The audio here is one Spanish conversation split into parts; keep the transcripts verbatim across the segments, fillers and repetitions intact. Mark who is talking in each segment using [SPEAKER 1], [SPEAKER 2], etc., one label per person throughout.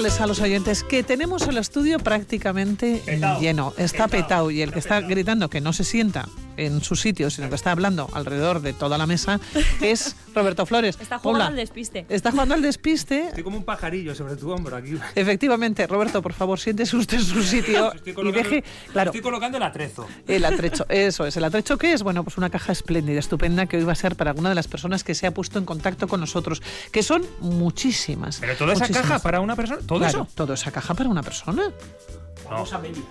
[SPEAKER 1] recordarles a los oyentes que tenemos el estudio prácticamente
[SPEAKER 2] petao.
[SPEAKER 1] lleno. Está petado. petado y el que está gritando que no se sienta en su sitio, sino que está hablando alrededor de toda la mesa, es Roberto Flores.
[SPEAKER 3] Está jugando
[SPEAKER 1] Hola.
[SPEAKER 3] al despiste.
[SPEAKER 1] Está jugando al despiste.
[SPEAKER 2] Estoy como un pajarillo sobre tu hombro aquí.
[SPEAKER 1] Efectivamente, Roberto, por favor, siéntese usted en su sitio y deje... Claro,
[SPEAKER 2] estoy colocando el atrezo.
[SPEAKER 1] El atrecho, eso es. ¿El atrecho qué es? Bueno, pues una caja espléndida, estupenda, que hoy va a ser para alguna de las personas que se ha puesto en contacto con nosotros, que son muchísimas.
[SPEAKER 2] ¿Pero toda esa
[SPEAKER 1] muchísimas.
[SPEAKER 2] caja para una persona? ¿Todo
[SPEAKER 1] Claro,
[SPEAKER 2] eso?
[SPEAKER 1] ¿Toda esa caja para una persona?
[SPEAKER 4] Vamos a medias.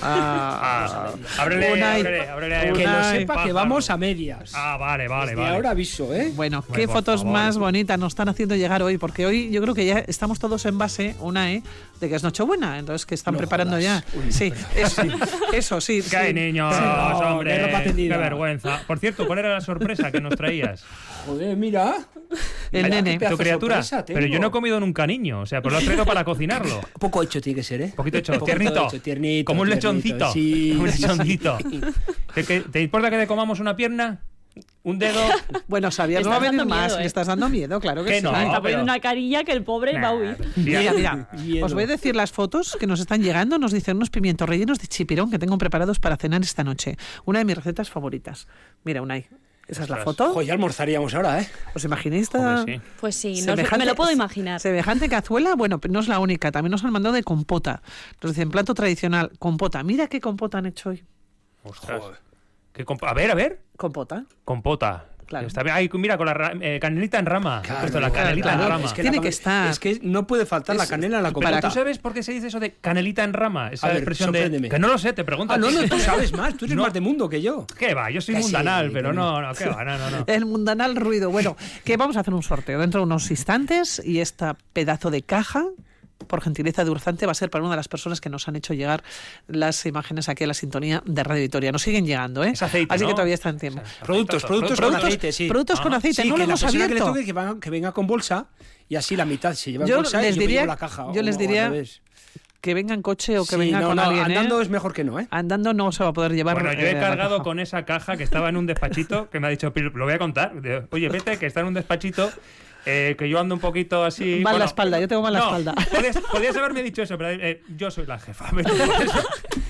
[SPEAKER 2] Ah, ábrele,
[SPEAKER 1] Unai,
[SPEAKER 2] ábrele, ábrele ahí.
[SPEAKER 4] Que lo
[SPEAKER 1] Unai.
[SPEAKER 4] sepa que vamos a medias.
[SPEAKER 2] Ah, vale, vale,
[SPEAKER 4] Desde
[SPEAKER 2] vale.
[SPEAKER 4] ahora aviso, ¿eh?
[SPEAKER 1] Bueno,
[SPEAKER 2] Hombre,
[SPEAKER 1] qué
[SPEAKER 2] por
[SPEAKER 1] fotos
[SPEAKER 2] favor.
[SPEAKER 1] más bonitas nos están haciendo llegar hoy, porque hoy yo creo que ya estamos todos en base, Unai, de que es Nochebuena, entonces que están
[SPEAKER 4] No
[SPEAKER 1] preparando
[SPEAKER 4] jodas.
[SPEAKER 1] ya.
[SPEAKER 4] Uy,
[SPEAKER 1] sí, eso, eso sí.
[SPEAKER 2] ¿Qué hay,
[SPEAKER 1] sí.
[SPEAKER 2] niños?
[SPEAKER 4] No,
[SPEAKER 2] hombre,
[SPEAKER 4] de ropa
[SPEAKER 2] qué
[SPEAKER 4] tendida.
[SPEAKER 2] vergüenza. Por cierto, ¿cuál era la sorpresa que nos traías?
[SPEAKER 4] Joder, mira.
[SPEAKER 1] El
[SPEAKER 4] Mira,
[SPEAKER 1] nene.
[SPEAKER 4] qué pedazo
[SPEAKER 2] Tu criatura.
[SPEAKER 4] sorpresa tengo.
[SPEAKER 2] Pero yo no he comido nunca niño, o sea, pues lo has traído para cocinarlo.
[SPEAKER 4] Poco hecho tiene que ser, ¿eh?
[SPEAKER 2] Un poquito hecho,
[SPEAKER 4] Poquito
[SPEAKER 2] tiernito.
[SPEAKER 4] hecho, tiernito,
[SPEAKER 2] Como un
[SPEAKER 4] tiernito,
[SPEAKER 2] lechoncito.
[SPEAKER 4] sí,
[SPEAKER 2] Como un
[SPEAKER 4] sí,
[SPEAKER 2] lechoncito.
[SPEAKER 4] sí.
[SPEAKER 2] ¿Te, que- ¿Te importa que te comamos una pierna? ¿Un dedo?
[SPEAKER 1] Bueno, Xavier,
[SPEAKER 3] Le
[SPEAKER 1] no va a
[SPEAKER 3] estás
[SPEAKER 1] venir
[SPEAKER 3] dando
[SPEAKER 1] más,
[SPEAKER 3] miedo, ¿eh?
[SPEAKER 1] le estás dando miedo, claro que
[SPEAKER 2] Que
[SPEAKER 1] sí.
[SPEAKER 2] no,
[SPEAKER 3] Está
[SPEAKER 2] pero-
[SPEAKER 3] poniendo una carilla que el pobre va a huir.
[SPEAKER 1] Mira, mira,
[SPEAKER 4] Miedo.
[SPEAKER 1] os voy a decir las fotos que nos están llegando. Nos dicen unos pimientos rellenos de chipirón que tengo preparados para cenar esta noche. Una de mis recetas favoritas. Mira, Unai, esa es la
[SPEAKER 2] Ostras.
[SPEAKER 1] foto.
[SPEAKER 4] Joder, ya almorzaríamos ahora, ¿eh?
[SPEAKER 1] ¿Os imagináis esta
[SPEAKER 2] Hombre, sí.
[SPEAKER 3] Pues sí, no,
[SPEAKER 1] semejante-
[SPEAKER 3] me lo puedo imaginar.
[SPEAKER 1] semejante cazuela? Bueno, no es la única. También nos han mandado de compota. Nos dicen plato tradicional, compota. Mira qué compota han hecho hoy.
[SPEAKER 2] Ostras.
[SPEAKER 4] Joder.
[SPEAKER 2] ¿Qué comp- a ver, a ver.
[SPEAKER 1] Compota.
[SPEAKER 2] Compota.
[SPEAKER 1] Claro.
[SPEAKER 2] Está bien. Ay, mira, con la ra- eh, canelita en rama.
[SPEAKER 4] Claro,
[SPEAKER 2] He puesto la
[SPEAKER 4] claro,
[SPEAKER 2] canelita
[SPEAKER 1] claro,
[SPEAKER 2] en rama.
[SPEAKER 4] Es que
[SPEAKER 1] Tiene
[SPEAKER 4] la-
[SPEAKER 1] que estar.
[SPEAKER 4] Es que no puede faltar la
[SPEAKER 1] Es-
[SPEAKER 4] canela en la
[SPEAKER 2] Pero
[SPEAKER 4] compota.
[SPEAKER 2] ¿tú sabes por qué se dice eso de canelita en rama? Esa
[SPEAKER 4] A ver,
[SPEAKER 2] expresión de...
[SPEAKER 4] sorpréndeme.
[SPEAKER 2] Que no lo sé, te pregunto.
[SPEAKER 4] Ah,
[SPEAKER 2] a
[SPEAKER 4] no,
[SPEAKER 2] ti.
[SPEAKER 4] no, tú sabes más. Tú eres
[SPEAKER 2] No.
[SPEAKER 4] más de mundo que yo.
[SPEAKER 2] ¿Qué va? Yo soy
[SPEAKER 4] Que sí,
[SPEAKER 2] mundanal, pero
[SPEAKER 4] que
[SPEAKER 2] no, no, ¿qué va? No, no, no.
[SPEAKER 1] El mundanal ruido. Bueno, que vamos a hacer un sorteo dentro de unos instantes y este pedazo de caja, por gentileza de Urzante, va a ser para una de las personas que nos han hecho llegar las imágenes aquí a la sintonía de Radio Victoria. Nos siguen llegando, ¿eh?
[SPEAKER 2] Es aceite,
[SPEAKER 1] Así
[SPEAKER 2] ¿no?
[SPEAKER 1] que todavía está en tiempo.
[SPEAKER 2] O sea,
[SPEAKER 4] Productos, productos
[SPEAKER 2] productos.
[SPEAKER 4] con aceite, sí.
[SPEAKER 1] Productos con
[SPEAKER 2] Ah,
[SPEAKER 1] aceite,
[SPEAKER 4] Sí,
[SPEAKER 1] no
[SPEAKER 4] que
[SPEAKER 1] lo
[SPEAKER 4] la
[SPEAKER 1] hemos
[SPEAKER 4] persona que le
[SPEAKER 1] abierto.
[SPEAKER 4] toque que venga, que venga con bolsa y así la mitad se lleva en
[SPEAKER 1] Yo
[SPEAKER 4] bolsa
[SPEAKER 1] les
[SPEAKER 4] y yo me
[SPEAKER 1] diría-
[SPEAKER 4] llevo la caja.
[SPEAKER 1] yo les
[SPEAKER 4] o- o
[SPEAKER 1] diría
[SPEAKER 4] al revés.
[SPEAKER 1] Que venga en coche o que
[SPEAKER 4] Sí,
[SPEAKER 1] venga
[SPEAKER 4] no,
[SPEAKER 1] con
[SPEAKER 4] no,
[SPEAKER 1] alguien, ¿eh?
[SPEAKER 4] andando es mejor que no, ¿eh?
[SPEAKER 1] Andando no se va a poder llevar.
[SPEAKER 2] Bueno, yo
[SPEAKER 1] eh,
[SPEAKER 2] he
[SPEAKER 1] la
[SPEAKER 2] cargado
[SPEAKER 1] caja.
[SPEAKER 2] con esa caja que estaba en un despachito, que me ha dicho, "Pil, lo voy a contar. De, Oye, vete, que está en un despachito, eh, que yo ando un poquito así...
[SPEAKER 1] Mal la espalda, yo tengo mal la
[SPEAKER 2] no,
[SPEAKER 1] espalda.
[SPEAKER 2] Podías, podías haberme dicho eso, pero eh, yo soy la jefa. vete por eso.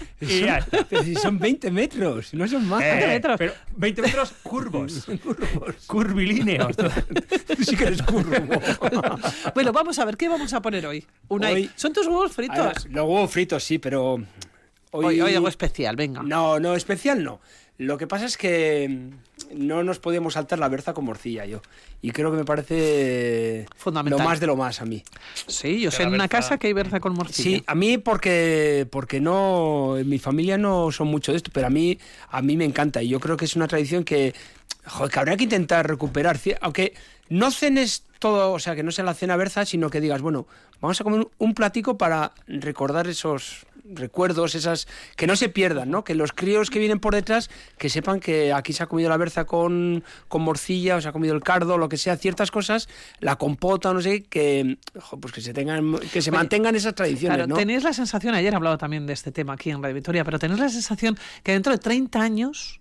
[SPEAKER 2] Y ya está.
[SPEAKER 4] Pero si son veinte metros, no son más.
[SPEAKER 2] Eh,
[SPEAKER 1] metros.
[SPEAKER 2] Pero veinte metros curvos. Curvilíneos.
[SPEAKER 4] Tú sí que eres curvo.
[SPEAKER 1] Bueno, vamos a ver, ¿qué vamos a poner hoy? Unai,
[SPEAKER 4] Hoy-
[SPEAKER 1] ¿son tus huevos fritos?
[SPEAKER 4] Ahora, los huevos fritos sí, pero hoy...
[SPEAKER 1] Hoy, hoy algo especial, venga.
[SPEAKER 4] No, no, especial no. Lo que pasa es que mm, no nos podíamos saltar la berza con morcilla yo. Y creo que me parece
[SPEAKER 1] Fundamental.
[SPEAKER 4] lo más de lo más a mí.
[SPEAKER 1] Sí, yo sé
[SPEAKER 2] la
[SPEAKER 1] en una
[SPEAKER 2] berza-
[SPEAKER 1] casa que hay berza con morcilla.
[SPEAKER 4] Sí, a mí porque porque no en mi familia no son mucho de esto, pero a mí a mí me encanta y yo creo que es una tradición que joder, que habría que intentar recuperar, Ci- aunque no cenes todo, o sea, que no sea la cena berza, sino que digas, bueno, vamos a comer un- un platico para recordar esos recuerdos, esas que no se pierdan, ¿no? Que los críos que vienen por detrás que sepan que aquí se ha comido la berza con, con morcilla, o se ha comido el cardo, lo que sea, ciertas cosas, la compota, no sé, que jo, pues que se tengan que se
[SPEAKER 1] Oye,
[SPEAKER 4] mantengan esas tradiciones,
[SPEAKER 1] Claro,
[SPEAKER 4] ¿no?
[SPEAKER 1] tenéis la sensación, ayer he hablado también de este tema aquí en Radio Victoria, pero tenéis la sensación que dentro de treinta años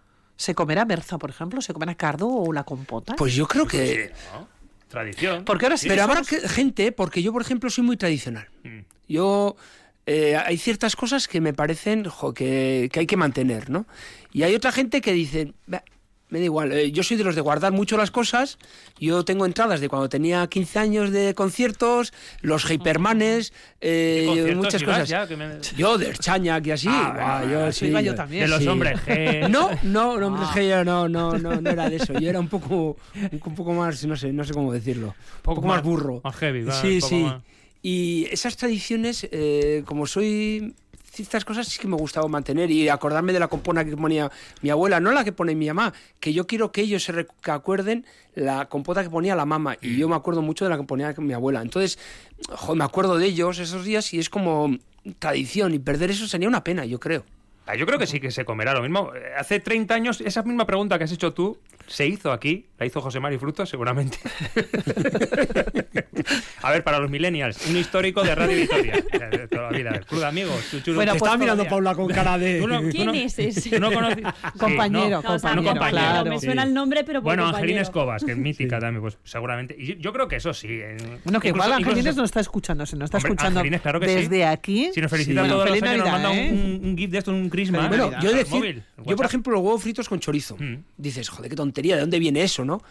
[SPEAKER 1] se comerá berza, por ejemplo, se comerá cardo o la compota.
[SPEAKER 4] Pues yo creo que...
[SPEAKER 2] ¿no? Tradición.
[SPEAKER 1] Porque ahora sí.
[SPEAKER 4] Pero habrá
[SPEAKER 1] somos-
[SPEAKER 4] que- gente, porque yo, por ejemplo, soy muy tradicional.
[SPEAKER 2] Mm.
[SPEAKER 4] Yo... eh, hay ciertas cosas que me parecen jo, que, que hay que mantener, ¿no? Y hay otra gente que dice... "Bah, me da igual, eh, yo soy de los de guardar mucho las cosas. Yo tengo entradas de cuando tenía quince años de conciertos, los Hypermanes, eh,
[SPEAKER 2] ¿Qué conciertos
[SPEAKER 4] muchas
[SPEAKER 2] ibas
[SPEAKER 4] cosas.
[SPEAKER 2] ya? Que me-
[SPEAKER 4] Yo, de Chañac y así.
[SPEAKER 2] Ah,
[SPEAKER 4] Buah,
[SPEAKER 2] ah,
[SPEAKER 4] yo,
[SPEAKER 1] eso
[SPEAKER 4] sí,
[SPEAKER 1] iba yo también.
[SPEAKER 2] De los
[SPEAKER 4] sí.
[SPEAKER 2] hombres G.
[SPEAKER 4] No, no, no, hombres
[SPEAKER 1] Ah.
[SPEAKER 4] G, yo no, no, no, no era de eso. Yo era un poco, un poco más, no sé, no sé cómo decirlo, un poco, más, burro.
[SPEAKER 2] Más heavy, va,
[SPEAKER 4] Sí,
[SPEAKER 2] un poco
[SPEAKER 4] sí.
[SPEAKER 2] más.
[SPEAKER 4] Y esas tradiciones, eh, como soy, ciertas cosas sí que me gustaba mantener y acordarme de la compona que ponía mi abuela, no la que pone mi mamá, que yo quiero que ellos se rec- que acuerden la compota que ponía la mamá y yo me acuerdo mucho de la que ponía mi abuela. Entonces, jo, me acuerdo de ellos esos días y es como tradición y perder eso sería una pena, yo creo.
[SPEAKER 2] Ah, yo creo que sí que se comerá lo mismo. Eh, Hace treinta años, esa misma pregunta que has hecho tú, se hizo aquí, la hizo José Mari Frutos, seguramente. A ver, para los millennials, un histórico de Radio Vitoria. De toda la vida. Club de amigos, chuchuru.
[SPEAKER 1] Bueno,
[SPEAKER 4] Te
[SPEAKER 1] pues
[SPEAKER 4] estaba mirando
[SPEAKER 1] todavía.
[SPEAKER 4] Paula con cara de...
[SPEAKER 2] ¿Tú no- tú
[SPEAKER 3] ¿Quién
[SPEAKER 2] no-
[SPEAKER 3] es ese?
[SPEAKER 2] ¿Tú no conoces?
[SPEAKER 1] Compañero,
[SPEAKER 2] Sí, no.
[SPEAKER 3] O sea,
[SPEAKER 1] compañero,
[SPEAKER 2] no, compañero.
[SPEAKER 1] claro.
[SPEAKER 3] Me suena el nombre, pero por
[SPEAKER 2] Bueno,
[SPEAKER 3] compañero.
[SPEAKER 2] Angelina Escobas, que es mítica también, pues seguramente. Y yo creo que eso sí. eh,
[SPEAKER 1] Bueno, que
[SPEAKER 2] incluso-
[SPEAKER 1] igual
[SPEAKER 2] incluso
[SPEAKER 1] Angelines
[SPEAKER 2] se-
[SPEAKER 1] nos está escuchando, si nos está
[SPEAKER 2] Hombre,
[SPEAKER 1] escuchando
[SPEAKER 2] Angelines, claro que sí.
[SPEAKER 1] desde aquí.
[SPEAKER 2] Si nos felicitan
[SPEAKER 1] Sí.
[SPEAKER 2] todos
[SPEAKER 1] Feliz
[SPEAKER 2] los años, nos
[SPEAKER 1] Navidad,
[SPEAKER 2] manda
[SPEAKER 1] ¿eh?
[SPEAKER 2] un, un GIF de esto, un Christmas.
[SPEAKER 1] Feliz
[SPEAKER 4] Bueno,
[SPEAKER 1] Navidad.
[SPEAKER 4] yo he de
[SPEAKER 2] al
[SPEAKER 4] decir,
[SPEAKER 2] móvil,
[SPEAKER 4] yo por
[SPEAKER 2] WhatsApp.
[SPEAKER 4] ejemplo los huevos fritos con chorizo.
[SPEAKER 2] Mm.
[SPEAKER 4] Dices, joder, qué tontería, ¿de dónde viene eso, no?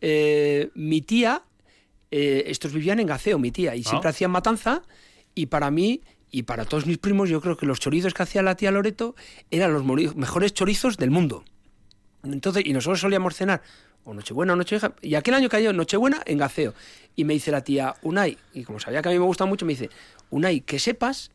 [SPEAKER 4] Eh, mi tía, eh, estos vivían en Gaceo, mi tía, y siempre
[SPEAKER 2] Ah.
[SPEAKER 4] hacían matanza, y para mí y para todos mis primos, yo creo que los chorizos que hacía la tía Loreto eran los mori- mejores chorizos del mundo. Entonces, y nosotros solíamos cenar o Nochebuena o Nochevieja, y aquel año cayó Nochebuena en Gaceo. Y me dice la tía, Unai, y como sabía que a mí me gusta mucho, me dice, Unai, que sepas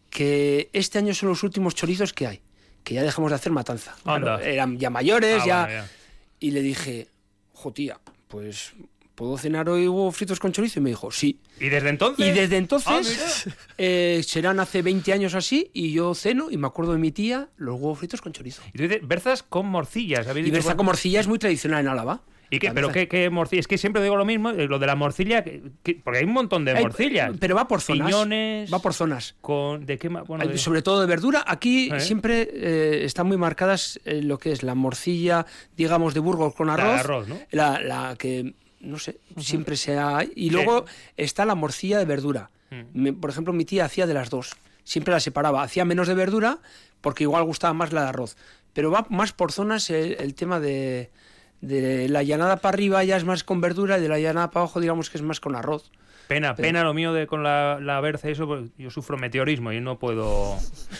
[SPEAKER 4] que este año son los últimos chorizos que hay, que ya dejamos de hacer matanza.
[SPEAKER 2] Anda.
[SPEAKER 4] Claro, eran ya mayores,
[SPEAKER 2] Ah,
[SPEAKER 4] ya...
[SPEAKER 2] bueno, ya.
[SPEAKER 4] Y le dije, jo tía, pues ¿puedo cenar hoy huevos fritos con chorizo? Y me dijo, sí.
[SPEAKER 2] ¿Y desde entonces?
[SPEAKER 4] Y desde
[SPEAKER 2] Ah,
[SPEAKER 4] entonces,
[SPEAKER 2] mira.
[SPEAKER 4] eh, serán hace veinte años así, y yo ceno y me acuerdo de mi tía los huevos fritos con chorizo.
[SPEAKER 2] Y tú dices, berzas con morcillas. ¿habéis
[SPEAKER 4] Y
[SPEAKER 2] dicho
[SPEAKER 4] berza
[SPEAKER 2] cuál?
[SPEAKER 4] con morcilla es muy tradicional en Álava.
[SPEAKER 2] ¿Y qué?
[SPEAKER 4] La
[SPEAKER 2] ¿Pero
[SPEAKER 4] berza.
[SPEAKER 2] qué, qué morcilla? Es que siempre digo lo mismo, eh, lo de la morcilla, que- que- porque hay un montón de
[SPEAKER 4] Hay-
[SPEAKER 2] morcillas.
[SPEAKER 4] Pero va por zonas.
[SPEAKER 2] Piñones.
[SPEAKER 4] Va por zonas.
[SPEAKER 2] Con, ¿De qué más? Bueno,
[SPEAKER 4] Hay-
[SPEAKER 2] de-
[SPEAKER 4] Sobre todo de verdura. Aquí
[SPEAKER 2] ¿Eh?
[SPEAKER 4] siempre eh, están muy marcadas eh, lo que es la morcilla, digamos, de Burgos con
[SPEAKER 2] La de
[SPEAKER 4] arroz.
[SPEAKER 2] arroz, ¿no?
[SPEAKER 4] La, la que, no sé, siempre se ha... Y luego está la morcilla de verdura.
[SPEAKER 2] Mm.
[SPEAKER 4] Me- por ejemplo, mi tía hacía de las dos. Siempre la separaba. Hacía menos de verdura porque igual gustaba más la de arroz. Pero va más por zonas el, el tema de... De la llanada para arriba ya es más con verdura y de la llanada para abajo digamos que es más con arroz.
[SPEAKER 2] Pena,
[SPEAKER 4] Pero-
[SPEAKER 2] pena lo mío de con la, la berza y eso, porque yo sufro meteorismo y no puedo...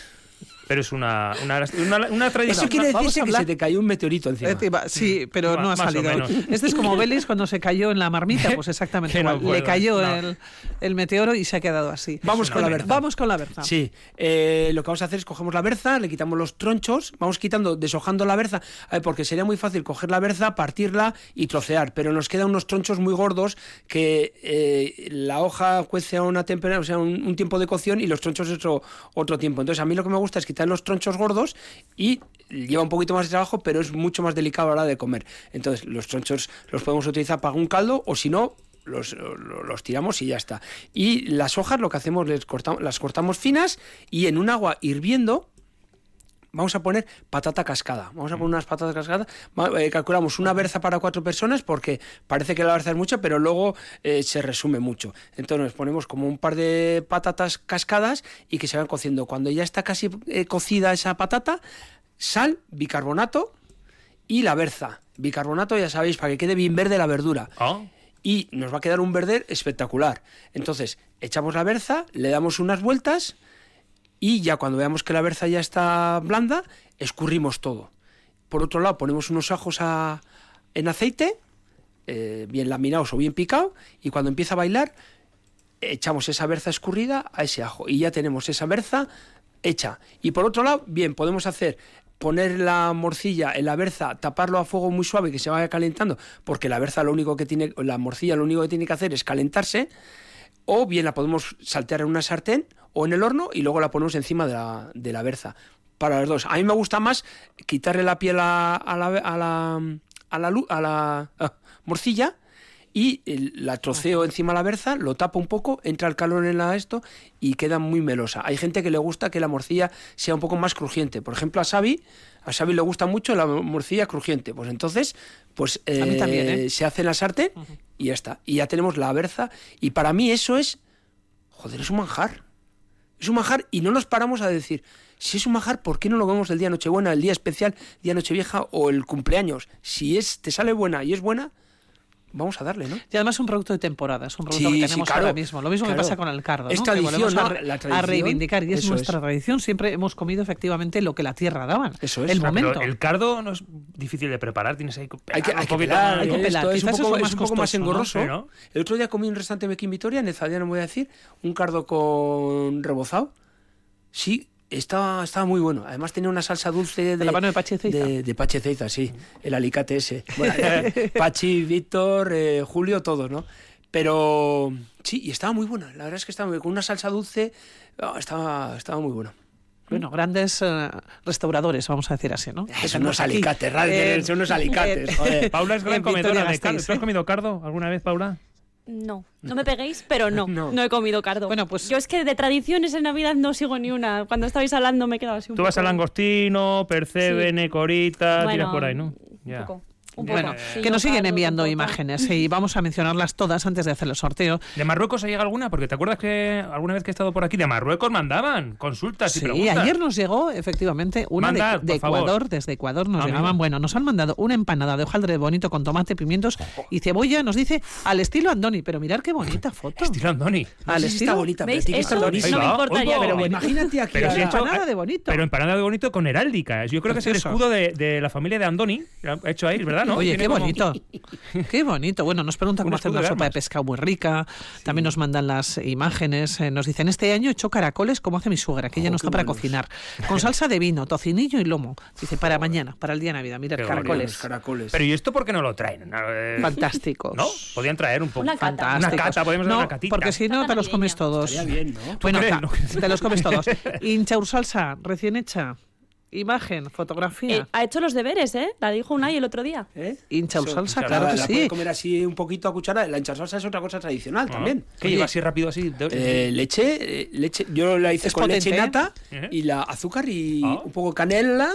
[SPEAKER 2] Pero es una, una, una, una tradición.
[SPEAKER 4] Eso quiere
[SPEAKER 1] vamos
[SPEAKER 4] decirse
[SPEAKER 1] a
[SPEAKER 4] que
[SPEAKER 1] hablar-
[SPEAKER 4] se te cayó un meteorito encima.
[SPEAKER 1] Eh, te iba- Sí, pero
[SPEAKER 2] Ma-
[SPEAKER 1] no ha
[SPEAKER 2] más o
[SPEAKER 1] salido.
[SPEAKER 2] menos.
[SPEAKER 1] Este es como Vélez cuando se cayó en la marmita, pues exactamente
[SPEAKER 2] Que no
[SPEAKER 1] igual. Le
[SPEAKER 2] puedo,
[SPEAKER 1] cayó
[SPEAKER 2] no.
[SPEAKER 1] el, el meteoro y se ha quedado así.
[SPEAKER 4] Vamos con la berza.
[SPEAKER 1] Vamos con la berza.
[SPEAKER 4] Sí, eh, lo que vamos a hacer es cogemos la berza, le quitamos los tronchos, vamos quitando, deshojando la berza, a ver, porque sería muy fácil coger la berza, partirla y trocear, pero nos quedan unos tronchos muy gordos que eh, la hoja cuece a una temperatura, o sea, un, un tiempo de cocción y los tronchos es otro, otro tiempo. Entonces a mí lo que me gusta es quitar los tronchos gordos y lleva un poquito más de trabajo, pero es mucho más delicado a la hora de comer. Entonces los tronchos los podemos utilizar para un caldo o si no... Los, los tiramos y ya está. Y las hojas lo que hacemos, les cortamos, las cortamos finas y en un agua hirviendo vamos a poner patata cascada. Vamos a poner unas patatas cascadas. Va- eh, calculamos una berza para cuatro personas porque parece que la berza es mucho, pero luego eh, se resume mucho. Entonces nos ponemos como un par de patatas cascadas y que se van cociendo. Cuando ya está casi eh, cocida esa patata, sal, bicarbonato y la berza. Bicarbonato, ya sabéis, para que quede bien verde la verdura.
[SPEAKER 2] Ah,
[SPEAKER 4] Y nos va a quedar un verde espectacular. Entonces, echamos la berza, le damos unas vueltas y ya cuando veamos que la berza ya está blanda, escurrimos todo. Por otro lado, ponemos unos ajos a- en aceite, eh, bien laminados o bien picados, y cuando empieza a bailar, echamos esa berza escurrida a ese ajo y ya tenemos esa berza hecha. Y por otro lado, bien, podemos hacer poner la morcilla en la berza, taparlo a fuego muy suave que se vaya calentando, porque la berza lo único que tiene, la morcilla lo único que tiene que hacer es calentarse, o bien la podemos saltear en una sartén o en el horno y luego la ponemos encima de la, de la berza. Para las dos. A mí me gusta más quitarle la piel a, a la, a la, a la, lu- a la ah, morcilla y el- la troceo encima de la berza, lo tapo un poco, entra el calor en la esto y queda muy melosa. Hay gente que le gusta que la morcilla sea un poco más crujiente. Por ejemplo, a Xavi, a Xavi le gusta mucho la morcilla crujiente. Pues entonces, pues
[SPEAKER 1] A mí
[SPEAKER 4] eh,
[SPEAKER 1] también, ¿eh?
[SPEAKER 4] se hace en la sartén y ya está. Y ya tenemos la berza. Y para mí eso es, joder, es un manjar. Es un manjar y no nos paramos a decir, si es un manjar, ¿por qué no lo vemos el día Nochebuena, el día especial, día Nochevieja o el cumpleaños? Si es te sale buena y es buena, vamos a darle, ¿no?
[SPEAKER 1] Y además es un producto de temporada, es un producto
[SPEAKER 4] Sí,
[SPEAKER 1] que
[SPEAKER 4] sí,
[SPEAKER 1] tenemos
[SPEAKER 4] claro,
[SPEAKER 1] ahora mismo. Lo mismo
[SPEAKER 4] claro.
[SPEAKER 1] que pasa con el cardo, ¿no?
[SPEAKER 4] Es
[SPEAKER 1] Que
[SPEAKER 4] tradición,
[SPEAKER 1] volvemos a,
[SPEAKER 4] ¿no?
[SPEAKER 1] re-
[SPEAKER 4] La
[SPEAKER 1] a
[SPEAKER 4] tradición,
[SPEAKER 1] reivindicar. Y es
[SPEAKER 4] eso
[SPEAKER 1] nuestra
[SPEAKER 4] es.
[SPEAKER 1] tradición. Siempre hemos comido efectivamente lo que la tierra daba.
[SPEAKER 4] Eso es.
[SPEAKER 1] El
[SPEAKER 4] O sea,
[SPEAKER 2] pero
[SPEAKER 1] momento.
[SPEAKER 2] el cardo no es difícil de preparar, tienes ahí que
[SPEAKER 4] Hay que,
[SPEAKER 2] pelar
[SPEAKER 4] hay
[SPEAKER 2] un
[SPEAKER 4] que
[SPEAKER 2] poquito
[SPEAKER 4] pelar,
[SPEAKER 2] más.
[SPEAKER 1] hay que
[SPEAKER 4] esto
[SPEAKER 1] pelar.
[SPEAKER 4] es un
[SPEAKER 1] Quizás
[SPEAKER 4] poco,
[SPEAKER 1] eso es
[SPEAKER 4] es
[SPEAKER 1] más
[SPEAKER 4] un poco más
[SPEAKER 1] costoso, ¿no?
[SPEAKER 4] engorroso.
[SPEAKER 2] Sí, ¿no?
[SPEAKER 4] El otro día comí en un restaurante aquí en Vitoria, en Nezadea, no me voy a decir, un cardo con rebozado. Sí, estaba, estaba muy bueno. Además tenía una salsa dulce de...
[SPEAKER 1] De la mano de Pachi Ezeiza.
[SPEAKER 4] De, de Pachi Ezeiza, sí. El alicate ese. Bueno, eh, Pachi, Víctor, eh, Julio, todos, ¿no? Pero sí, y estaba muy bueno. La verdad es que estaba muy, con una salsa dulce, ah, estaba, estaba muy bueno.
[SPEAKER 1] Bueno, grandes eh, restauradores, vamos a decir así, ¿no? Que
[SPEAKER 4] Son
[SPEAKER 1] tenemos
[SPEAKER 4] unos
[SPEAKER 1] aquí.
[SPEAKER 4] alicates, raros,
[SPEAKER 1] Eh,
[SPEAKER 4] son unos alicates,
[SPEAKER 1] eh,
[SPEAKER 4] joder.
[SPEAKER 2] Paula es gran
[SPEAKER 1] en
[SPEAKER 2] comedora de
[SPEAKER 1] Vitoria-Gasteiz,
[SPEAKER 2] cardo. ¿Tú has
[SPEAKER 1] ¿eh?
[SPEAKER 2] comido cardo alguna vez, Paula?
[SPEAKER 3] No, no me peguéis, pero no,
[SPEAKER 4] No.
[SPEAKER 3] no, he comido cardo.
[SPEAKER 1] Bueno, pues-
[SPEAKER 3] Yo es que de tradiciones en Navidad no sigo ni una. Cuando estabais hablando me he quedado así un
[SPEAKER 2] Tú
[SPEAKER 3] poco...
[SPEAKER 2] vas al langostino, percebene, corita,
[SPEAKER 3] Bueno,
[SPEAKER 2] tiras por ahí, ¿no?
[SPEAKER 3] Un
[SPEAKER 2] Ya.
[SPEAKER 3] poco. Un
[SPEAKER 1] Bueno,
[SPEAKER 3] poco. Sí,
[SPEAKER 1] que
[SPEAKER 3] yo
[SPEAKER 1] nos siguen
[SPEAKER 3] cardo
[SPEAKER 1] enviando
[SPEAKER 3] tampoco.
[SPEAKER 1] imágenes y vamos a mencionarlas todas antes de hacer el sorteo.
[SPEAKER 2] ¿De Marruecos llega alguna? Porque te acuerdas que alguna vez que he estado por aquí, de Marruecos mandaban consultas y
[SPEAKER 1] Sí,
[SPEAKER 2] preguntas.
[SPEAKER 1] ayer nos llegó efectivamente una de-
[SPEAKER 2] Mandad,
[SPEAKER 1] de,
[SPEAKER 2] por favor.
[SPEAKER 1] Ecuador, desde Ecuador nos
[SPEAKER 2] Ah,
[SPEAKER 1] llegaban,
[SPEAKER 2] mira.
[SPEAKER 1] bueno, nos han mandado una empanada de hojaldre bonito con tomate, pimientos y cebolla, nos dice al estilo Andoni, pero mirar qué bonita foto.
[SPEAKER 2] Estilo Andoni.
[SPEAKER 4] No
[SPEAKER 1] Al
[SPEAKER 4] sé si
[SPEAKER 1] estilo
[SPEAKER 4] está bonita, pero
[SPEAKER 3] ¿Veis?
[SPEAKER 4] tiene que
[SPEAKER 3] Eso
[SPEAKER 4] estar
[SPEAKER 3] no
[SPEAKER 4] buenísima.
[SPEAKER 3] me
[SPEAKER 2] Ahí va,
[SPEAKER 3] importaría,
[SPEAKER 2] oigo.
[SPEAKER 3] pero bueno.
[SPEAKER 4] Imagínate aquí
[SPEAKER 2] Pero
[SPEAKER 4] a
[SPEAKER 2] si
[SPEAKER 4] la-
[SPEAKER 2] he hecho-
[SPEAKER 1] empanada de bonito.
[SPEAKER 2] Pero empanada de bonito con heráldica. Yo creo que es el
[SPEAKER 1] Precioso.
[SPEAKER 2] escudo de, de la familia de Andoni. Lo han hecho ahí, ¿verdad? ¿No?
[SPEAKER 1] Oye,
[SPEAKER 2] Tiene
[SPEAKER 1] qué
[SPEAKER 2] como-
[SPEAKER 1] bonito. Qué bonito. Bueno, nos preguntan
[SPEAKER 2] Un
[SPEAKER 1] cómo hacer
[SPEAKER 2] escudo
[SPEAKER 1] una
[SPEAKER 2] de
[SPEAKER 1] sopa de
[SPEAKER 2] armas.
[SPEAKER 1] pescado muy rica. También nos mandan las imágenes. eh, nos dicen, este año he hecho caracoles como hace mi suegra, que ella
[SPEAKER 4] Oh,
[SPEAKER 1] no
[SPEAKER 4] qué
[SPEAKER 1] está para
[SPEAKER 4] buenos.
[SPEAKER 1] cocinar. Con salsa de vino, tocinillo y lomo. Dice, para mañana, para el día de Navidad. Mira,
[SPEAKER 2] Qué
[SPEAKER 1] caracoles.
[SPEAKER 4] Caracoles.
[SPEAKER 2] Pero ¿y esto por qué no lo traen? Eh,
[SPEAKER 1] Fantásticos.
[SPEAKER 2] ¿No? Podían traer un poco.
[SPEAKER 3] Una cata.
[SPEAKER 1] Fantásticos.
[SPEAKER 2] Una cata, podemos hacer
[SPEAKER 1] no,
[SPEAKER 2] una catita.
[SPEAKER 1] porque si no
[SPEAKER 3] Cata
[SPEAKER 1] te los comes
[SPEAKER 3] navideña.
[SPEAKER 1] todos.
[SPEAKER 4] Estaría bien, ¿no?
[SPEAKER 1] Bueno,
[SPEAKER 2] crees,
[SPEAKER 1] ta-
[SPEAKER 2] no?
[SPEAKER 1] te los comes todos. Hinchaur salsa, recién hecha. Imagen, fotografía.
[SPEAKER 3] Eh, ha hecho los deberes, ¿eh? La dijo Unai el otro día.
[SPEAKER 4] ¿Eh?
[SPEAKER 1] Hinchaur
[SPEAKER 4] Eso,
[SPEAKER 1] salsa,
[SPEAKER 2] hinchaur
[SPEAKER 1] claro
[SPEAKER 4] la,
[SPEAKER 1] que
[SPEAKER 4] la
[SPEAKER 1] sí.
[SPEAKER 4] puedes comer así un poquito a cuchara. La hinchasalsa es otra cosa tradicional
[SPEAKER 2] Ah.
[SPEAKER 4] también.
[SPEAKER 2] ¿Qué
[SPEAKER 1] Oye,
[SPEAKER 2] lleva así rápido así? De-
[SPEAKER 4] Eh, leche, eh, leche, yo la hice
[SPEAKER 1] Es
[SPEAKER 4] con leche y
[SPEAKER 1] potente,
[SPEAKER 4] nata
[SPEAKER 2] ¿eh?
[SPEAKER 4] y la azúcar y
[SPEAKER 2] Ah.
[SPEAKER 4] un poco de canela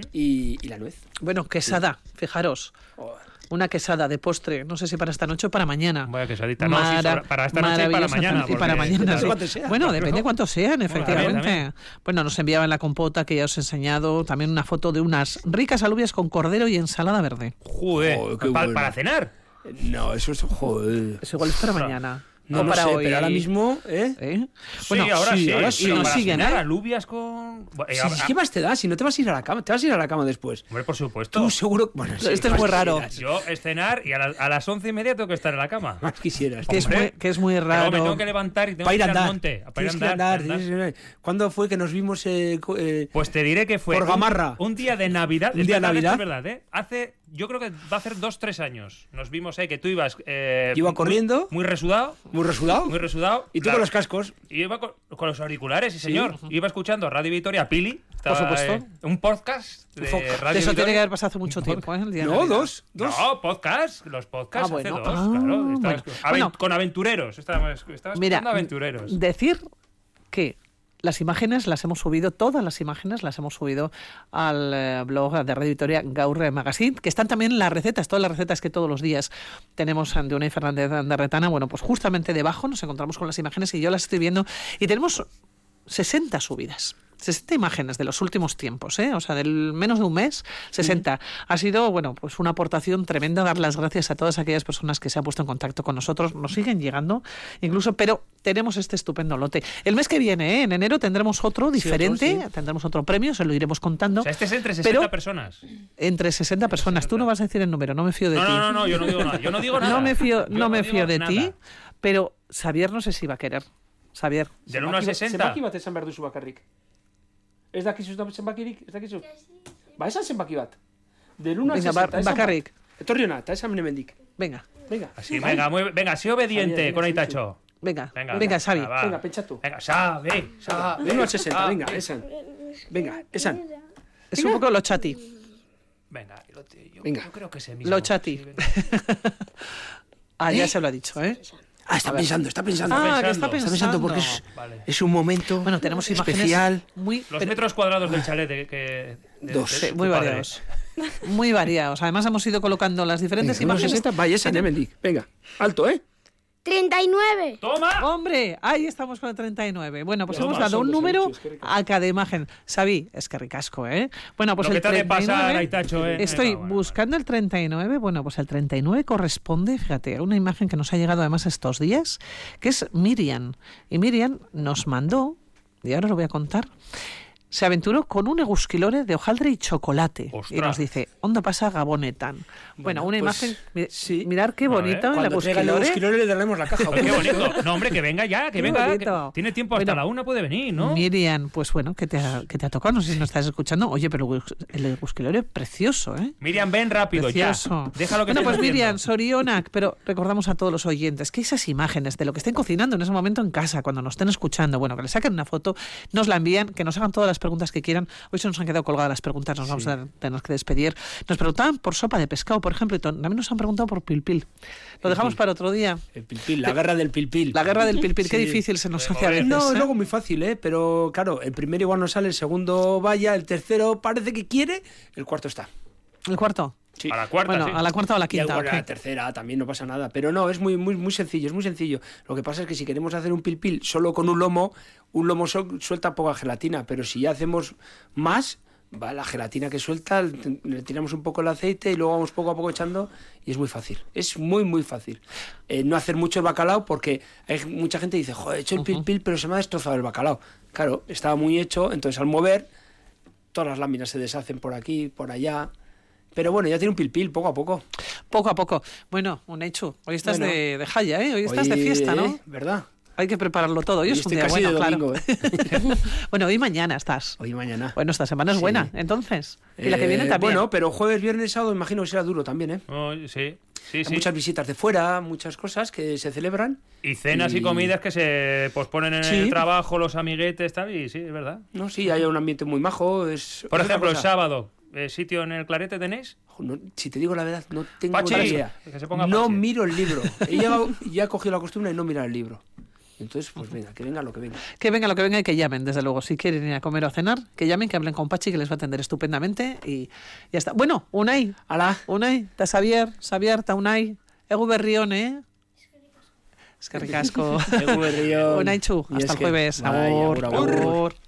[SPEAKER 4] y, y la nuez.
[SPEAKER 1] Bueno, quesada, fijaros.
[SPEAKER 4] Oh,
[SPEAKER 1] Una quesada de postre, no sé si para esta noche o para mañana.
[SPEAKER 2] Vaya quesadita. No, sí,
[SPEAKER 1] Mara-
[SPEAKER 2] sobra- para esta noche y para
[SPEAKER 1] maravillosa,
[SPEAKER 2] mañana.
[SPEAKER 1] Y
[SPEAKER 2] porque-
[SPEAKER 1] para mañana.
[SPEAKER 4] depende
[SPEAKER 1] sí.
[SPEAKER 4] cuánto sea.
[SPEAKER 1] Bueno, depende cuánto sean, efectivamente.
[SPEAKER 2] también,
[SPEAKER 1] Bueno, nos enviaban la compota que ya os he enseñado, también una foto de unas ricas alubias con cordero y ensalada verde.
[SPEAKER 2] Joder,
[SPEAKER 4] Joder, qué
[SPEAKER 2] pa-
[SPEAKER 4] bueno.
[SPEAKER 2] para cenar.
[SPEAKER 4] No, eso es... Joder.
[SPEAKER 1] Eso igual es para mañana.
[SPEAKER 4] No
[SPEAKER 1] o
[SPEAKER 4] lo
[SPEAKER 1] para
[SPEAKER 4] sé,
[SPEAKER 1] hoy.
[SPEAKER 4] pero ahora mismo... ¿eh?
[SPEAKER 1] ¿Eh?
[SPEAKER 2] Bueno, sí, ahora sí,
[SPEAKER 4] ahora sí.
[SPEAKER 2] pero
[SPEAKER 1] Y nos
[SPEAKER 2] para
[SPEAKER 1] siguen,
[SPEAKER 2] cenar
[SPEAKER 1] ¿eh?
[SPEAKER 2] alubias con... Bueno,
[SPEAKER 4] Si,
[SPEAKER 2] eh,
[SPEAKER 4] si, ¿Qué más te da? Si no te vas a ir a la cama, te vas a ir a la cama después.
[SPEAKER 2] Hombre, por supuesto.
[SPEAKER 4] Tú seguro... Bueno, sí,
[SPEAKER 1] Este es
[SPEAKER 4] más
[SPEAKER 1] muy raro.
[SPEAKER 4] quisieras,
[SPEAKER 2] Yo es cenar y a, la- a las once y media tengo que estar en la cama.
[SPEAKER 4] Más quisieras.
[SPEAKER 1] Que es,
[SPEAKER 2] Hombre.
[SPEAKER 1] muy, que es muy
[SPEAKER 2] Pero me
[SPEAKER 1] raro.
[SPEAKER 2] tengo que levantar y tengo
[SPEAKER 4] Para ir
[SPEAKER 2] que
[SPEAKER 4] a
[SPEAKER 2] ir al
[SPEAKER 4] andar.
[SPEAKER 2] monte. Para ir a
[SPEAKER 4] Tienes que
[SPEAKER 2] andar,
[SPEAKER 4] andar,
[SPEAKER 2] para andar.
[SPEAKER 4] tienes que- ¿Cuándo fue que nos vimos? Eh, co- eh,
[SPEAKER 2] Pues te diré que fue
[SPEAKER 4] Por
[SPEAKER 2] un-
[SPEAKER 4] Gamarra.
[SPEAKER 2] Un, día de Navidad.
[SPEAKER 4] Un
[SPEAKER 2] Es
[SPEAKER 4] día de
[SPEAKER 2] verdad,
[SPEAKER 4] Navidad.
[SPEAKER 2] esto Es verdad, ¿eh? Hace, yo creo que va a hacer dos, tres años. Nos vimos ahí que tú ibas. Eh,
[SPEAKER 4] Iba
[SPEAKER 2] muy-
[SPEAKER 4] corriendo.
[SPEAKER 2] Muy, resudado.
[SPEAKER 4] muy resudado.
[SPEAKER 2] Muy resudado.
[SPEAKER 4] Y tú
[SPEAKER 2] La-
[SPEAKER 4] con los cascos.
[SPEAKER 2] Y iba con, con los auriculares, sí, señor. Iba escuchando Radio Victoria Pili. Estaba,
[SPEAKER 1] supuesto.
[SPEAKER 2] eh, un podcast de
[SPEAKER 4] podcast.
[SPEAKER 2] Radio
[SPEAKER 1] Eso tiene
[SPEAKER 2] Vitoria.
[SPEAKER 1] que haber pasado hace mucho tiempo, ¿eh? El día de
[SPEAKER 4] No,
[SPEAKER 1] Navidad.
[SPEAKER 4] dos. dos.
[SPEAKER 2] No, podcast. Los podcasts
[SPEAKER 1] Ah, bueno.
[SPEAKER 2] hace dos,
[SPEAKER 1] Ah,
[SPEAKER 2] claro. Estaba
[SPEAKER 1] bueno.
[SPEAKER 2] escu- aven-
[SPEAKER 1] Bueno.
[SPEAKER 2] con aventureros. Estaba, estaba
[SPEAKER 1] Mira,
[SPEAKER 2] escuchando aventureros.
[SPEAKER 1] decir que las imágenes las hemos subido, todas las imágenes las hemos subido al eh, blog de Radio Victoria Gaur Magazine, que están también las recetas, todas las recetas que todos los días tenemos de Unai Fernández de Retana. Bueno, pues justamente debajo nos encontramos con las imágenes y yo las estoy viendo y tenemos sesenta subidas. sesenta imágenes de los últimos tiempos, ¿eh? O sea, del menos de un mes, sesenta. Ha sido, bueno, pues una aportación tremenda. Dar las gracias a todas aquellas personas que se han puesto en contacto con nosotros. Nos siguen llegando, incluso, pero tenemos este estupendo lote. El mes que viene, ¿eh? En enero, tendremos otro diferente,
[SPEAKER 4] otro, sí.
[SPEAKER 1] tendremos otro premio, se lo iremos contando.
[SPEAKER 2] O sea, este es entre sesenta
[SPEAKER 1] pero
[SPEAKER 2] personas.
[SPEAKER 1] entre sesenta personas. Tú no vas a decir el número, no me fío de
[SPEAKER 2] No,
[SPEAKER 1] ti.
[SPEAKER 2] no, no, no, yo no digo nada. Yo no digo nada.
[SPEAKER 1] No me fío,
[SPEAKER 2] Yo
[SPEAKER 1] no me
[SPEAKER 2] digo
[SPEAKER 1] fío de
[SPEAKER 2] nada.
[SPEAKER 1] ti, pero Xavier no sé si va a querer. Xavier.
[SPEAKER 2] Del uno al sesenta.
[SPEAKER 4] Zenbaki bat esan behar duzu bakarrik. Ez dakizu zenbakirik? Ez dakizu? Ba, esan zenbaki bat. Del uno al
[SPEAKER 1] Venga,
[SPEAKER 4] sesenta.
[SPEAKER 1] ba-
[SPEAKER 4] esan
[SPEAKER 1] bakarrik.
[SPEAKER 4] bat. Etorri hona, eta esan hemendik.
[SPEAKER 1] Venga,
[SPEAKER 4] Venga.
[SPEAKER 2] Así, venga, muy, venga, sé obediente
[SPEAKER 4] Javier,
[SPEAKER 2] con
[SPEAKER 4] venga,
[SPEAKER 2] Aitacho.
[SPEAKER 1] venga,
[SPEAKER 2] Venga,
[SPEAKER 1] venga, Xavi.
[SPEAKER 2] va.
[SPEAKER 4] Venga, pentsatu.
[SPEAKER 2] Venga, Xavi, Xavi.
[SPEAKER 4] Del uno al sesenta,
[SPEAKER 2] Xavi.
[SPEAKER 4] venga, esan. Venga, esan.
[SPEAKER 1] Es un poco lo chati.
[SPEAKER 2] Venga, lo- yo,
[SPEAKER 4] Venga.
[SPEAKER 2] yo creo que es el mismo.
[SPEAKER 1] Lo chati.
[SPEAKER 2] Sí, venga.
[SPEAKER 1] Ah, ya se lo ha dicho, ¿eh?
[SPEAKER 4] Ah, está pensando, está pensando.
[SPEAKER 1] Ah,
[SPEAKER 2] pensando.
[SPEAKER 1] que está
[SPEAKER 2] Está
[SPEAKER 1] pensando.
[SPEAKER 4] Está pensando porque es,
[SPEAKER 2] Vale.
[SPEAKER 4] es un momento
[SPEAKER 1] Bueno, tenemos imágenes
[SPEAKER 4] especial.
[SPEAKER 1] muy,
[SPEAKER 2] Los
[SPEAKER 1] pero-
[SPEAKER 2] metros cuadrados del chalet de, que, de-
[SPEAKER 4] Dos.
[SPEAKER 2] de
[SPEAKER 1] sí,
[SPEAKER 2] tu
[SPEAKER 1] muy
[SPEAKER 2] padre.
[SPEAKER 1] variados. Muy variados. Además hemos ido colocando las diferentes
[SPEAKER 4] Venga, uno
[SPEAKER 1] imágenes.
[SPEAKER 4] sesenta, bai, esan hemendik. Venga, alto, ¿eh?
[SPEAKER 5] treinta y nueve.
[SPEAKER 2] ¡Toma!
[SPEAKER 1] Hombre, ahí estamos con el treinta y nueve. Bueno, pues
[SPEAKER 4] Ya
[SPEAKER 1] hemos
[SPEAKER 4] está,
[SPEAKER 1] dado un
[SPEAKER 4] son los
[SPEAKER 1] número
[SPEAKER 4] hechos, qué rico.
[SPEAKER 1] a cada imagen. Xavi, es que ricasco, ¿eh? Bueno, pues
[SPEAKER 2] Lo
[SPEAKER 1] el
[SPEAKER 2] que te ha de
[SPEAKER 1] treinta y nueve...
[SPEAKER 2] pasar, Aitacho, eh.
[SPEAKER 1] Estoy
[SPEAKER 2] Venga, bueno,
[SPEAKER 1] buscando el treinta y nueve. Bueno, pues el treinta y nueve corresponde, fíjate, a una imagen que nos ha llegado además estos días, que es Miriam. Y Miriam nos mandó, y ahora lo voy a contar, se aventuró con un egusquilore de hojaldre y chocolate.
[SPEAKER 2] Ostras.
[SPEAKER 1] Y nos dice, ¿dónde pasa Gabonetan? Bueno,
[SPEAKER 4] Bueno,
[SPEAKER 1] una
[SPEAKER 4] pues,
[SPEAKER 1] imagen, mi-
[SPEAKER 4] sí.
[SPEAKER 1] mirar qué
[SPEAKER 2] A ver,
[SPEAKER 1] bonito el
[SPEAKER 4] Cuando traiga el
[SPEAKER 1] egusquilore.
[SPEAKER 4] esquilore le daremos la caja.
[SPEAKER 2] Qué bonito. No, hombre, que venga ya, que
[SPEAKER 1] Qué
[SPEAKER 2] venga. que
[SPEAKER 1] bonito.
[SPEAKER 2] tiene tiempo hasta
[SPEAKER 1] Bueno,
[SPEAKER 2] la una, puede venir, ¿no?
[SPEAKER 1] Miriam, pues bueno, que te ha, que te ha tocado, no sé si nos estás escuchando. Oye, pero el egusquilore es precioso, ¿eh?
[SPEAKER 2] Miriam, ven rápido
[SPEAKER 1] Precioso.
[SPEAKER 2] ya. Déjalo que
[SPEAKER 1] bueno,
[SPEAKER 2] estés
[SPEAKER 1] pues Miriam,
[SPEAKER 2] haciendo.
[SPEAKER 1] Sorionak, pero recordamos a todos los oyentes que esas imágenes de lo que estén cocinando en ese momento en casa, cuando nos estén escuchando, bueno, que le saquen una foto, nos la envían, que nos hagan todas las las preguntas que quieran. Hoy se nos han quedado colgadas las preguntas, nos vamos
[SPEAKER 4] Sí.
[SPEAKER 1] a tener que despedir. Nos preguntaban por sopa de pescado, por ejemplo, y también nos han preguntado por pilpil. Lo dejamos
[SPEAKER 4] Pilpil.
[SPEAKER 1] para otro día.
[SPEAKER 4] El pilpil, la guerra del pilpil.
[SPEAKER 1] La guerra del pilpil, qué
[SPEAKER 4] Sí.
[SPEAKER 1] difícil se nos
[SPEAKER 2] Eh,
[SPEAKER 1] hace a
[SPEAKER 2] joder.
[SPEAKER 1] veces.
[SPEAKER 4] No,
[SPEAKER 1] ¿eh?
[SPEAKER 4] es luego muy fácil, ¿eh? Pero claro, el primero igual no sale, el segundo vaya, el tercero parece que quiere, el cuarto está.
[SPEAKER 1] ¿El cuarto?
[SPEAKER 4] Sí.
[SPEAKER 2] A la cuarta,
[SPEAKER 1] Bueno,
[SPEAKER 2] sí.
[SPEAKER 1] a la cuarta o a la
[SPEAKER 4] Y
[SPEAKER 1] quinta.
[SPEAKER 4] igual a
[SPEAKER 1] ¿o qué?
[SPEAKER 4] la tercera también no pasa nada. Pero no, es muy, muy, muy sencillo, es muy sencillo. Lo que pasa es que si queremos hacer un pilpil solo con un lomo, un lomo sol- suelta poca gelatina, pero si ya hacemos más, va la gelatina que suelta, le le tiramos un poco el aceite y luego vamos poco a poco echando y es muy fácil. Es muy, muy fácil. Eh, no hacer mucho el bacalao porque hay mucha gente que dice, joder, he hecho el pilpil, pero se me ha destrozado el bacalao. Claro, estaba muy hecho, entonces al mover, todas las láminas se deshacen por aquí, por allá. Pero bueno, ya tiene un pilpil, poco a poco.
[SPEAKER 1] Poco a poco. Bueno, un hecho. Hoy estás
[SPEAKER 4] Bueno.
[SPEAKER 1] de, de jaya, ¿eh? Hoy estás de
[SPEAKER 4] Hoy,
[SPEAKER 1] fiesta, ¿no?
[SPEAKER 4] ¿eh? ¿Verdad?
[SPEAKER 1] Hay que prepararlo todo. Hoy
[SPEAKER 4] Hoy
[SPEAKER 1] es un
[SPEAKER 4] estoy
[SPEAKER 1] día
[SPEAKER 4] casi
[SPEAKER 1] bueno,
[SPEAKER 4] de
[SPEAKER 1] claro.
[SPEAKER 4] domingo, ¿eh?
[SPEAKER 1] Bueno, hoy y mañana estás.
[SPEAKER 4] Hoy y mañana.
[SPEAKER 1] Bueno, esta semana es
[SPEAKER 4] Sí.
[SPEAKER 1] buena, entonces. Y la que viene
[SPEAKER 4] Eh,
[SPEAKER 1] también.
[SPEAKER 4] Bueno, pero jueves, viernes, sábado imagino que será duro también, ¿eh?
[SPEAKER 2] Oh, sí, sí,
[SPEAKER 4] Hay
[SPEAKER 2] sí.
[SPEAKER 4] muchas visitas de fuera, muchas cosas que se celebran.
[SPEAKER 2] Y cenas y...
[SPEAKER 4] y-
[SPEAKER 2] comidas que se posponen en
[SPEAKER 4] Sí.
[SPEAKER 2] el trabajo, los amiguetes, tal, y sí, es verdad.
[SPEAKER 4] No, sí, hay un ambiente muy majo. Es,
[SPEAKER 2] Por
[SPEAKER 4] es otra
[SPEAKER 2] ejemplo, el
[SPEAKER 4] cosa.
[SPEAKER 2] sábado, ¿eh, ¿sitio en el Clarete tenéis?
[SPEAKER 4] No, si te digo la verdad, no tengo
[SPEAKER 2] Pachi,
[SPEAKER 4] ni idea.
[SPEAKER 2] que se ponga
[SPEAKER 4] No
[SPEAKER 2] Pachi.
[SPEAKER 4] miro el libro. He llegado, ya he cogido la costumbre de no mirar el libro. Entonces, pues venga, que venga lo que venga.
[SPEAKER 1] Que venga lo que venga y que llamen, desde luego. Si quieren ir a comer o a cenar, que llamen, que hablen con Pachi, que les va a atender estupendamente y ya está. Bueno, Unai,
[SPEAKER 4] ¡Hala!
[SPEAKER 1] Unai, ta Xavier, Xavier, ta Unai, egu berrión, ¿eh? Es que ricasco.
[SPEAKER 4] Egu berrión.
[SPEAKER 1] Unai Chu,
[SPEAKER 4] Y
[SPEAKER 1] hasta
[SPEAKER 4] es
[SPEAKER 1] el
[SPEAKER 4] que-
[SPEAKER 1] jueves.
[SPEAKER 4] Bai,
[SPEAKER 1] Agur,
[SPEAKER 4] agur, agur.
[SPEAKER 1] agur.